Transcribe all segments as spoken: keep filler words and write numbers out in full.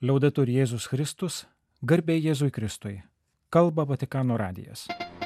Liaudetur Jėzus Kristus, garbė Jėzui Kristui. Kalba Vatikano radijas.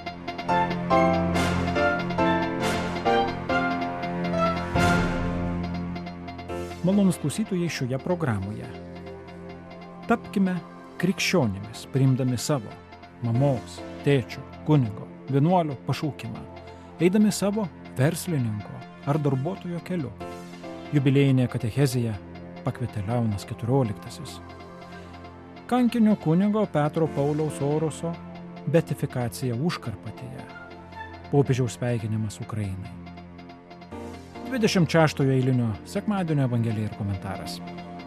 Malonūs klausytojai šioje programoje. Tapkime krikščionimis, priimdami savo mamos, tėčio, kunigo, vienuolio pašaukimą, eidami savo verslininko ar darbuotojo keliu. Jubiliejinėje katechezėje pakvietė Leonas keturioliktasis. Kankinio kunigo Petro Pauliaus Oroso beatifikacija Užkarpatėje. Popiežiaus sveikinimas Ukrainai. dvidešimt šeštojo eilinio sekmadienio evangelija ir komentaras.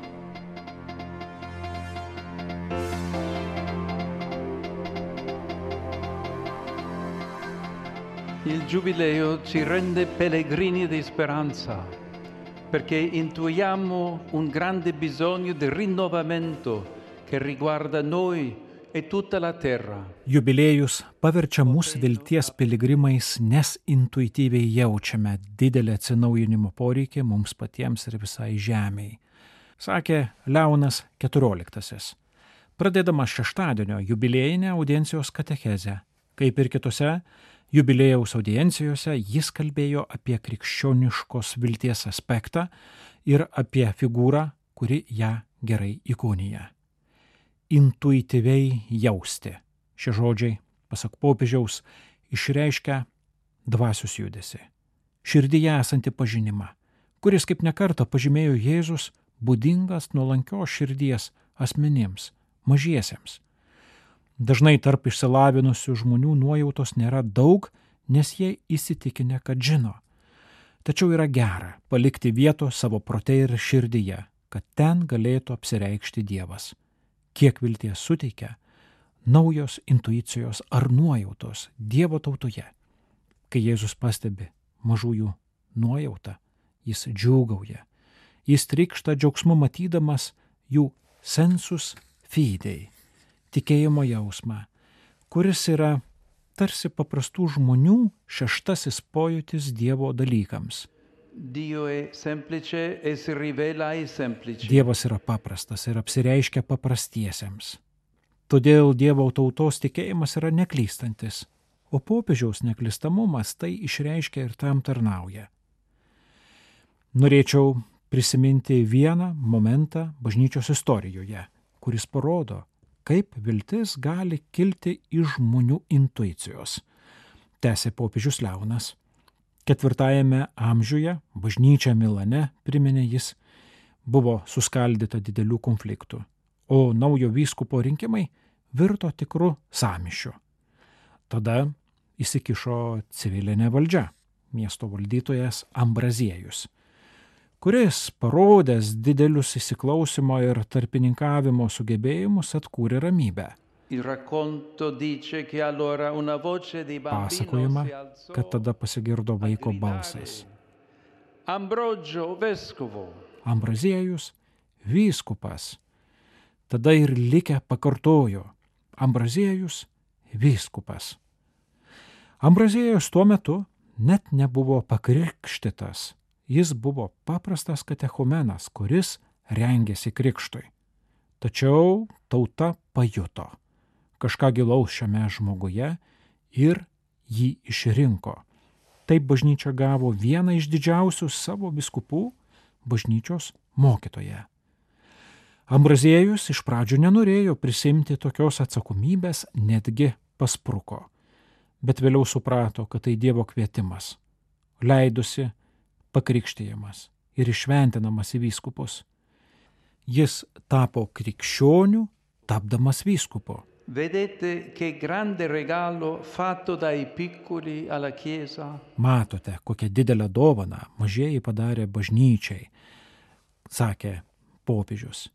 Il Giubileo ci rende pellegrini di speranza, perché intuiamo un grande bisogno di rinnovamento che riguarda noi e tutta la terra. Jubiliejus paverčia mus vilties piligrimais, nes intuityviai jaučiame didelį atsinaujinimo poreikį mums patiems ir visai žemei, sakė Leonas keturioliktasis, pradėdamas šeštadienio jubiliejinę audiencijos katechezę. Kaip ir kitose jubiliejaus audiencijose, jis kalbėjo apie krikščioniškos vilties aspektą ir apie figūrą, kuri ją gerai įkūnija. Intuityviai jausti. Šie žodžiai, pasak popiežiaus, išreiškia dvasios judesį, širdyje esantį pažinimą, kuris kaip nekartą pažymėjo Jėzus, būdingas nuolankios širdies asmenims, mažiesiems. Dažnai tarp išsilavinusių žmonių nuojautos nėra daug, nes jie įsitikinę, kad žino. Tačiau yra gera palikti vietos savo prote ir širdyje, kad ten galėtų apsireikšti Dievas. Kiek vilties suteikia naujos intuicijos ar nuojautos Dievo tautoje. Kai Jėzus pastebi mažųjų nuojautą, jis džiūgauja. Jis trykšta džiaugsmu matydamas jų sensus fidei, tikėjimo jausmą, kuris yra tarsi paprastų žmonių šeštasis pojūtis Dievo dalykams. Dio è semplice e si rivela ai semplici. Dievas yra paprastas ir apsireiškia paprastiesiems. Todėl Dievo tautos tikėjimas yra neklystantis, o popiežiaus neklystamumas tai išreiškia ir tam tarnauja. Norėčiau prisiminti vieną momentą bažnyčios istorijoje, kuris parodo, kaip viltis gali kilti iš žmonių intuicijos. Tęsė popiežius Leonas. Ketvirtajame amžiuje bažnyčia Milane, priminė jis, buvo suskaldyta didelių konfliktų, o naujo vyskupo rinkimai virto tikru sąmyšiu. Tada įsikišo civilinė valdžia, miesto valdytojas Ambraziejus, kuris, parodęs didelius įsiklausimo ir tarpininkavimo sugebėjimus, atkūrė ramybę. Il racconto dice che allora una voce di bambino Pasakojama, si alzò kad tada pasigirdo a vaiko gridare, balsas. Ambrogio vescovo. Ambraziejus, vyskupas. Tada ir likę pakartojo, Ambraziejus, vyskupas. Ambraziejus tuo metu net nebuvo pakrikštytas. Jis buvo paprastas katechumenas, kuris rengėsi krikštui. Tačiau tauta pajuto kažką gilaus šiame žmoguje ir jį išrinko. Taip bažnyčia gavo vieną iš didžiausių savo vyskupų, bažnyčios mokytoją. Ambraziejus iš pradžių nenorėjo prisimti tokios atsakomybės, netgi paspruko, bet vėliau suprato, kad tai Dievo kvietimas, leidosi pakrikštijamas ir išventinamas į vyskupus. Jis tapo krikščioniu, tapdamas vyskupu. Vedete che grande regalo fatto dai piccoli alla Chiesa? Matote, kokią didelę dovaną mažieji padarė bažnyčiai, sakė popiežius.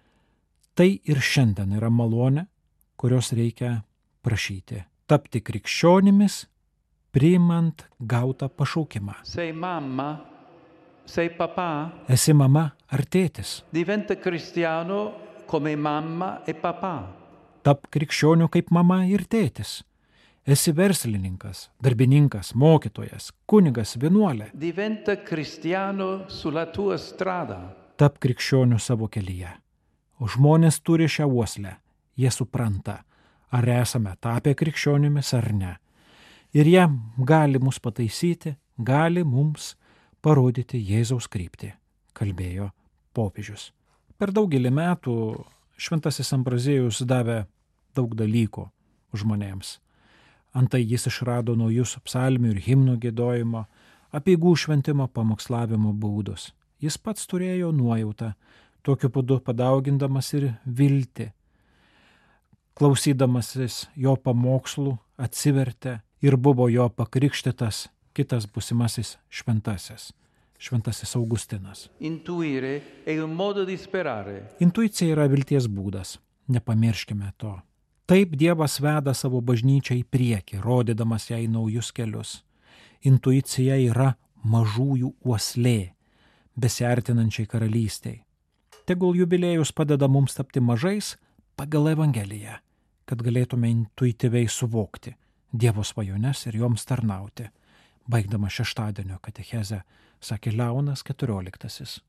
Tai ir šiandien yra malonė, kurios reikia prašyti. Tapti krikščionimis, priimant gautą pašaukimą. Sei mamma? Sei papà? Esi mama ar tėtis? Diventa cristiano come mamma e papà. Tap krikščioniu kaip mama ir tėtis. Esi verslininkas, darbininkas, mokytojas, kunigas, vienuolė. Diventa cristiano sulla tua strada. Tap krikščioniu savo kelyje. O žmonės turi šią uoslę. Jie supranta, ar esame tapę krikščionimis ar ne. Ir jie gali mus pataisyti, gali mums parodyti Jėzaus kryptį, kalbėjo popiežius. Per daugelį metų šventasis Ambraziejus davė daug dalykų žmonėms. Antai jis išrado naujus psalmių ir himnų giedojimo, apeigų šventimo, pamokslavimo būdus. Jis pats turėjo nuojautą, tokiu būdu padaugindamas ir viltį. Klausydamasis jo pamokslų atsivertė ir buvo jo pakrikštytas kitas būsimasis šventasis, šventasis Augustinas. Intuire è un modo di sperare. Intuicija yra vilties būdas, nepamirškime to. Taip Dievas veda savo bažnyčią į priekį, rodydamas jai naujus kelius. Intuicija yra mažųjų uoslė, besiartinančiai karalystiai. Tegul jubiliejus padeda mums tapti mažais pagal Evangeliją, kad galėtume intuityviai suvokti Dievo svajones ir joms tarnauti. Baigdama šeštadienio katechezę, sakė Leonas keturioliktasis.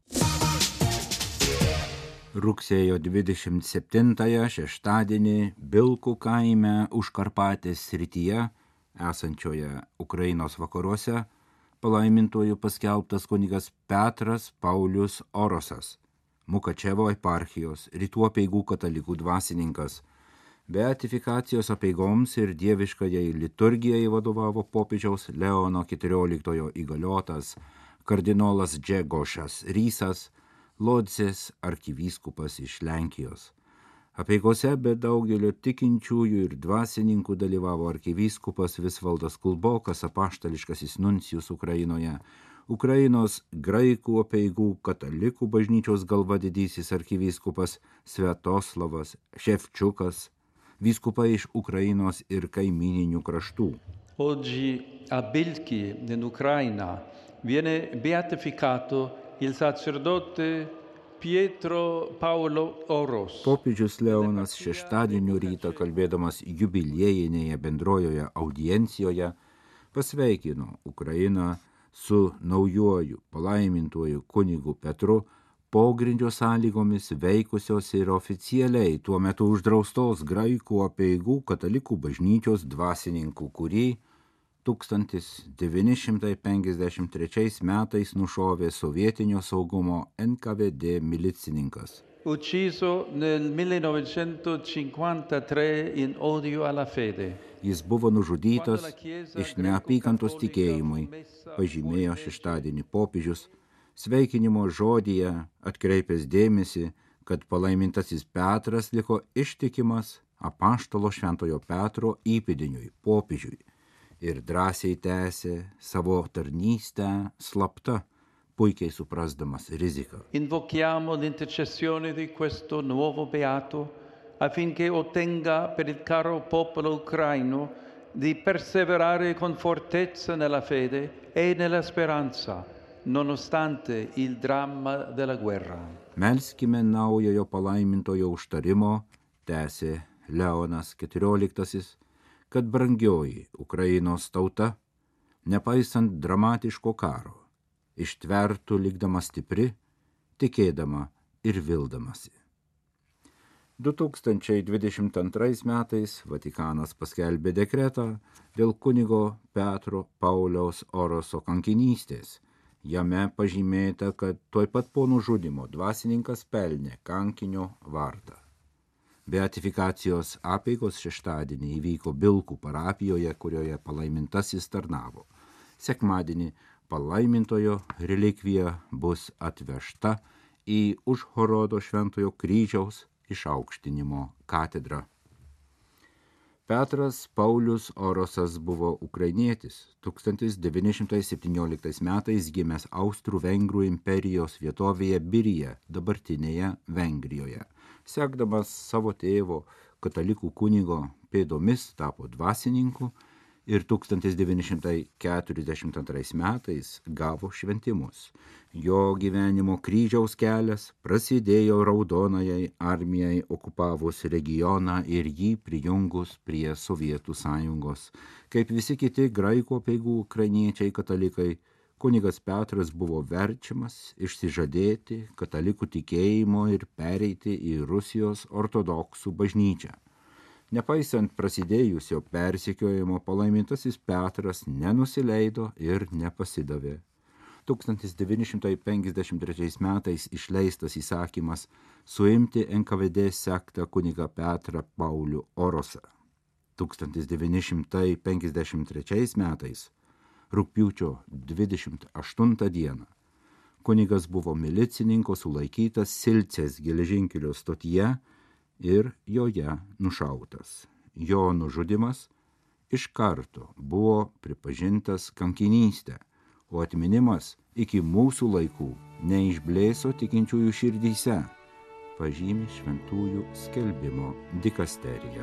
Rugsėjo dvidešimt septintąją šeštadienį Bilkų kaime Užkarpatės srityje, esančioje Ukrainos vakaruose, palaimintuoju paskelbtas kunigas Petras Paulius Orosas, Mukačevo eparchijos rytų apeigų katalikų dvasininkas. Beatifikacijos apeigoms ir dieviškajai liturgijai vadovavo popiežiaus Leono keturioliktojo įgaliotas kardinolas Džegošas Rysas, Lodzės arkivyskupas iš Lenkijos. Apeigose be daugelio tikinčiųjų ir dvasininkų dalyvavo arkivyskupas Visvaldas Kulbokas, apaštališkasis nuncijus Ukrainoje, Ukrainos graikų apeigų katalikų bažnyčios galva didysis arkivyskupas Sviatoslavas Ševčiukas, vyskupai iš Ukrainos ir kaimininių kraštų. Oggi a Bilki, in Ucraina, viene beatificato il sacerdote Pietro Paolo Oros. Popiežius Leonas šeštadienio rytą, kalbėdamas jubiliejinėje bendrojoje audiencijoje, pasveikino Ukrainą su naujuoju palaimintuoju kunigu Petru, pogrindžio sąlygomis veikusios ir oficialiai tuo metu uždraustos graikų apeigų katalikų bažnyčios dvasininkų, kurį tūkstantis devyni šimtai penkiasdešimt trečiais metais nušovė sovietinio saugumo N K V D milicininkas. Ucciso nel millenovecentocinquantatré in odio alla fede. Jis buvo nužudytas iš neapykantos tikėjimui, pažymėjo šeštadienį popiežius, sveikinimo žodyje atkreipęs dėmesį, kad palaimintasis Petras liko ištikimas apaštalo šventojo Petro įpėdiniui, popiežiui, ir drąsiai tęsė savo tarnystę slapta, puikiai suprasdamas riziką. Invochiamo l'intercessione di questo nuovo beato affinché ottenga per il caro popolo ucraino di perseverare con fortezza nella fede e nella speranza, nonostante il dramma della guerra. Melskime naujojo palaimintojo užtarimo, tęsė Leonas keturioliktasis, kad brangioji Ukrainos tauta, nepaisant dramatiško karo, ištvertų likdama stipri, tikėdama ir vildamasi. du tūkstančiai dvidešimt antrais metais Vatikanas paskelbė dekretą dėl kunigo Petro Pauliaus Oroso kankinystės. Jame pažymėta, kad tuoj pat po nužudymo dvasininkas pelnė kankinio vardą. Beatifikacijos apeigos šeštadienį įvyko Bilkų parapijoje, kurioje palaimintasis tarnavo. Sekmadienį palaimintojo relikvija bus atvežta į Užhorodo šventojo kryžiaus išaukštinimo katedrą. Petras Paulius Orosas buvo ukrainietis, tūkstantis devyni šimtai septynioliktais metais gimęs Austrų-Vengrų imperijos vietovėje Birija, dabartinėje Vengrijoje. Sekdamas savo tėvo katalikų kunigo pėdomis tapo dvasininku ir tūkstantis devyni šimtai keturiasdešimt antrais metais gavo šventimus. Jo gyvenimo kryžiaus kelias prasidėjo Raudonajai armijai okupavus regioną ir jį prijungus prie Sovietų sąjungos. Kaip visi kiti graikų apeigų ukrainiečiai katalikai, kunigas Petras buvo verčiamas išsižadėti katalikų tikėjimo ir pereiti į Rusijos ortodoksų bažnyčią. Nepaisant prasidėjusio persekiojimo, palaimintasis Petras nenusileido ir nepasidavė. tūkstantis devyni šimtai penkiasdešimt trečiais metais išleistas įsakymas suimti N K V D sektą kunigą Petrą Paulių Orosą. tūkstantis devyni šimtai penkiasdešimt trečiais metais, rugpjūčio dvidešimt aštuntą dieną, kunigas buvo milicininko sulaikytas Silcės geležinkelio stotyje ir joje nušautas. Jo nužudymas iš karto buvo pripažintas kankinystė, o atminimas iki mūsų laikų neišblėso tikinčiųjų širdyse, pažymi šventųjų skelbimo dikasterija.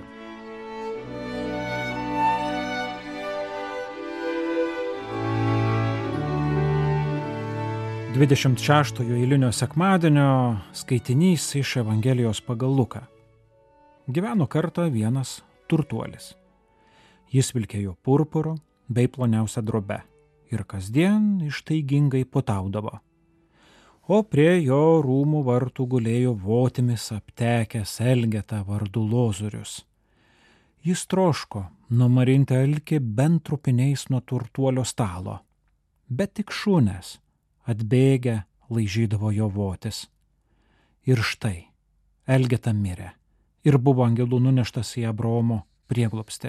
dvidešimt šeštojo eilinio sekmadienio skaitinys iš Evangelijos pagal Luką. Gyveno kartą vienas turtuolis. Jis vilkėjo purpuru bei ploniausia drobe ir kasdien ištaigingai puotaudavo. O prie jo rūmų vartų gulėjo votimis aptekęs Elgeta vardu Lozorius. Jis troško numarinti alkį bent trupiniais nuo turtuolio stalo, bet tik šunės atbėgę laižydavo jo votis. Ir štai, Elgeta mirė ir buvo angelų nuneštas į Abraomo prieglobstį.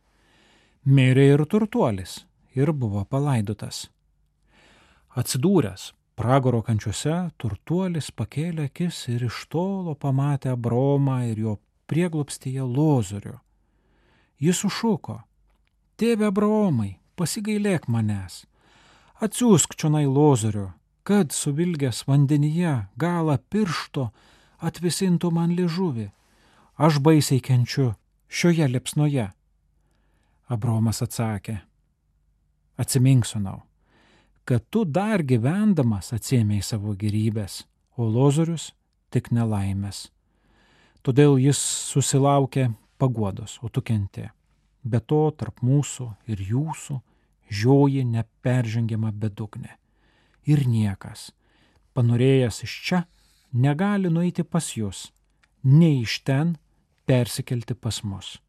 Mirė ir turtuolis ir buvo palaidotas. Atsidūręs pragaro kančiuose, turtuolis pakėlė akis ir iš tolo pamatė Abraomą ir jo prieglobstyje Lozorių. Jis sušuko: Tėve Abraomai, pasigailėk manęs, atsiųsk čionai Lozorių, kad suvilgęs vandenyje galą piršto atvisintų man liežuvį. Aš baisiai kenčiu šioje liepsnoje. Abraomas atsakė: Atsimink, sūnau, kad tu dar gyvendamas atsiėmei savo gėrybės, o Lozorius tik nelaimės. Todėl jis susilaukė paguodos, o tu kentė. Be to tarp mūsų ir jūsų žioji neperžengiama bedugnė. Ir niekas, panorėjęs iš čia, negali nueiti pas jūs, nei iš ten persikelti pas mus.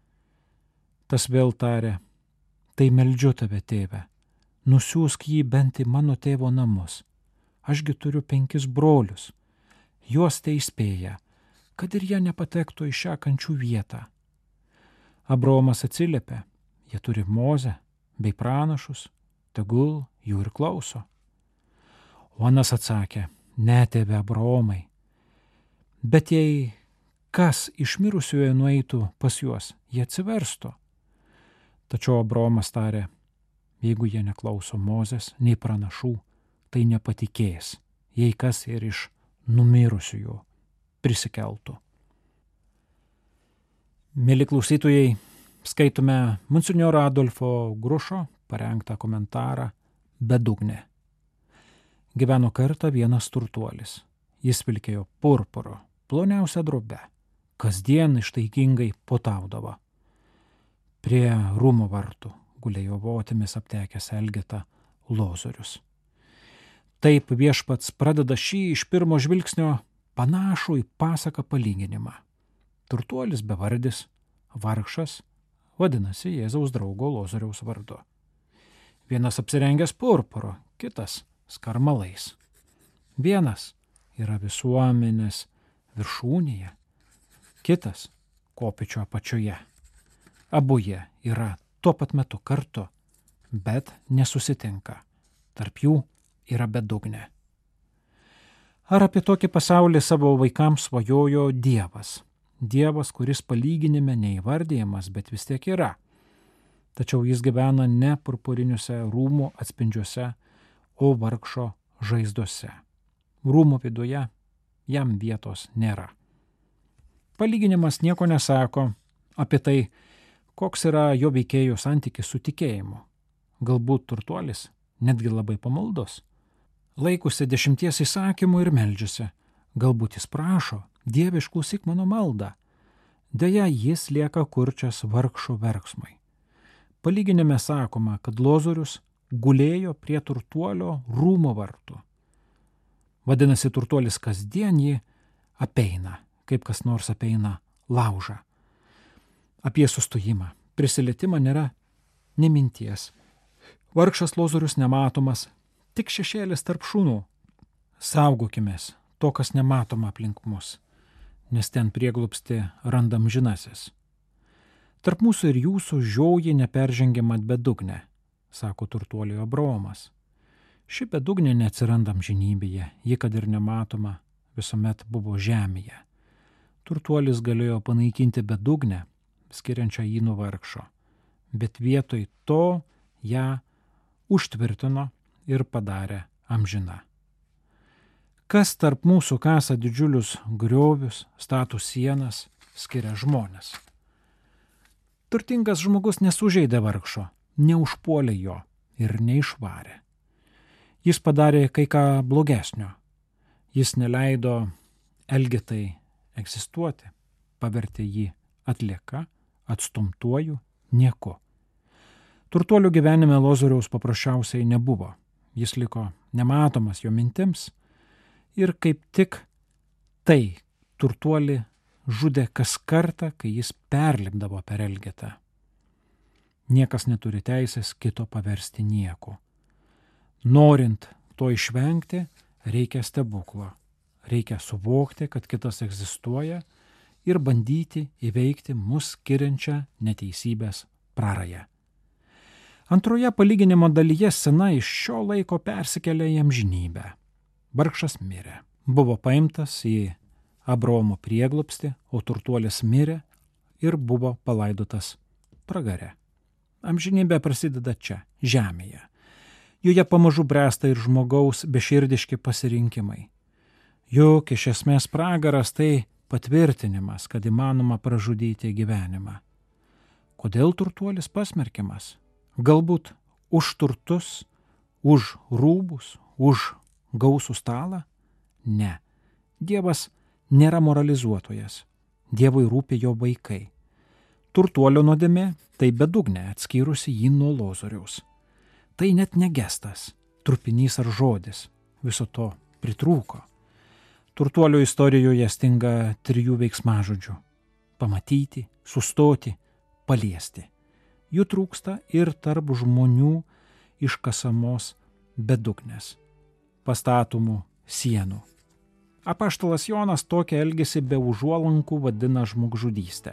Tas vėl tarė: Tai meldžiu tave, tėve, nusiųsk jį bent į mano tėvo namus. Ašgi turiu penkis brolius. Juos tai įspėja, kad ir jie nepatektų į šią kančių vietą. Abraomas atsiliepė: Jie turi Mozę bei pranašus, tegul jų ir klauso. O anas atsakė: Ne, tėve Abraomai, bet jei kas iš mirusiojo nueitų pas juos, jie atsiverstų. Tačiau Abraomas tarė: Jeigu jie neklauso Mozės nei pranašų, tai nepatikės, jei kas ir iš numirusiųjų prisikeltų. Mieli klausytojai, skaitome monsinjoro Adolfo Grušo parengtą komentarą Bedugnė. Gyveno kartą vienas turtuolis. Jis vilkėjo purpuru, ploniausia drobe, kasdien ištaigingai puotaudavo. Prie rūmų vartų gulėjo votimis aptekęs Elgeta Lozorius. Taip Viešpats pradeda šį iš pirmo žvilgsnio panašų į pasaką palyginimą. Turtuolis bevardis, vargšas, vadinasi Jėzaus draugo Lozoriaus vardu. Vienas apsirengęs purpuru, kitas skarmalais. Vienas yra visuomenės viršūnėje, kitas kopėčio apačioje. Abu jie yra tuo pat metu kartu, bet nesusitinka. Tarp jų yra bedugnė. Ar apie tokį pasaulį savo vaikams svajojo Dievas? Dievas, kuris palyginime neįvardyjamas, bet vis tiek yra. Tačiau jis gyvena ne purpuriniuose rūmų atspindžiuose, o vargšo žaizdose. Rūmų viduje jam vietos nėra. Palyginimas nieko nesako apie tai, koks yra jo veikėjo santykis su tikėjimu. Galbūt turtuolis netgi labai pamaldus. Laikosi dešimties įsakymų ir meldžiasi. Galbūt jis prašo: Dieve, išklausyk mano maldą. Deja, jis lieka kurčias vargšo verksmai. Palyginime sakoma, kad Lozorius gulėjo prie turtuolio rūmo vartų. Vadinasi, turtuolis kasdien jį apeina, kaip kas nors apeina laužą. Apie sustojimą, prisilietimą nėra nė minties. Vargšas Lozorius nematomas, tik šešėlis tarp šunų. Saugokimės to, kas nematoma aplink mus, nes ten prieglobsti randam žinasis. Tarp mūsų ir jūsų žioji neperžengiama bedugnė, sako turtuoliui Abraomas. Ši bedugnė neatsiranda amžinybėje, ji, kad ir nematoma, visuomet buvo žemėje. Turtuolis galėjo panaikinti bedugnę, skiriančią jį nuo vargšo, bet vietoj to ją užtvirtino ir padarė amžiną. Kas tarp mūsų kasa didžiulius griovius, statų sienas, skiria žmonės. Turtingas žmogus nesužeidė vargšo, neužpuolė jo ir neišvarė. Jis padarė kai ką blogesnio. Jis neleido Elgetai egzistuoti, pavertė jį atlieka, atstumtuoju, nieku. Turtuolio gyvenime Lozoriaus paprasčiausiai nebuvo. Jis liko nematomas jo mintims ir kaip tik tai turtuolį žudė kas kartą, kai jis perlipdavo per Elgetą. Niekas neturi teisės kito paversti nieku. Norint to išvengti, reikia stebuklo. Reikia suvokti, kad kitas egzistuoja ir bandyti įveikti mus skiriančią neteisybės prarają. Antroje palyginimo dalyje scena iš šio laiko persikelia į amžinybę. Vargšas mirė. Buvo paimtas į Abraomo prieglobstį, o turtuolis mirė ir buvo palaidotas pragare. Amžinybė prasideda čia, žemėje. Joje pamažu bręsta ir žmogaus beširdiški pasirinkimai. Juk iš esmės pragaras tai patvirtinimas, kad įmanoma pražudyti gyvenimą. Kodėl turtuolis pasmerkiamas? Galbūt už turtus, už rūbus, už gausų stalą? Ne. Dievas nėra moralizuotojas. Dievui rūpi jo vaikai. Turtuolio nuodėmė tai bedugnė atskyrusi jį nuo Lozoriaus. Tai net ne gestas, trupinys ar žodis. Viso to pritrūko. Turtuolio istorijoje stinga trijų veiksmažodžių – pamatyti, sustoti, paliesti. Jų trūksta ir tarp žmonių iškasamos bedugnės, pastatomų sienų. Apaštalas Jonas tokią elgesį be užuolankų vadina žmogžudystę.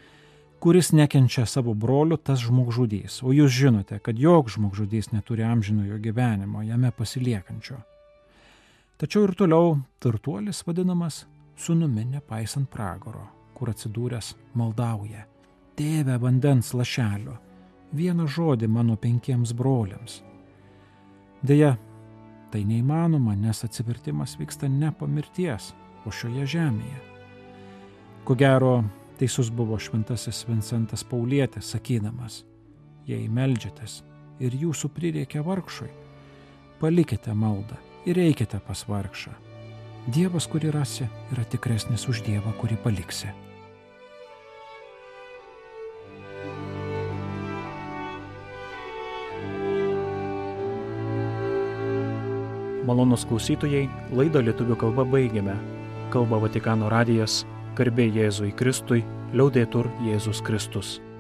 Kuris nekenčia savo brolių, tas žmogžudys. O jūs žinote, kad joks žmogžudys neturi amžinojo gyvenimo, jame pasiliekančio. Tačiau ir toliau turtuolis vadinamas sūnumi nepaisant pragaro, kur atsidūręs maldauja. Tėve vandens lašelio, vieną žodį mano penkiems broliams. Deja, tai neįmanoma, nes atsivertimas vyksta ne po mirties, o šioje žemėje. Ko gero, teisus buvo šventasis Vincentas Paulietis, sakydamas, jei meldžiatės ir jūsų prireikia vargšui, palikite maldą ir eikite pas vargšą. Dievas, kurį rasi, yra tikresnis už Dievą, kurį paliksi. Malonūs klausytojai, laidą lietuvių kalba baigėme. Kalba Vatikano radijas, garbė Jėzui Kristui, liaudetur Jėzus Kristus.